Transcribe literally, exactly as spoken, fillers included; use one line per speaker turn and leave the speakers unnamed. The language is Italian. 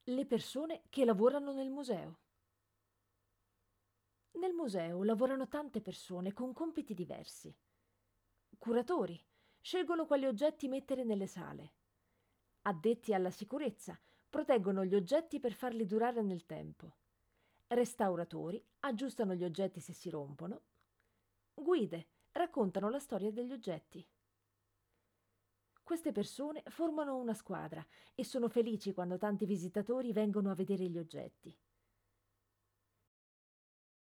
Le persone che lavorano nel museo. Nel museo lavorano tante persone con compiti diversi. Curatori scelgono quali oggetti mettere nelle sale. Addetti alla sicurezza proteggono gli oggetti per farli durare nel tempo. Restauratori aggiustano gli oggetti se si rompono. Guide raccontano la storia degli oggetti. Queste persone formano una squadra e sono felici quando tanti visitatori vengono a vedere gli oggetti.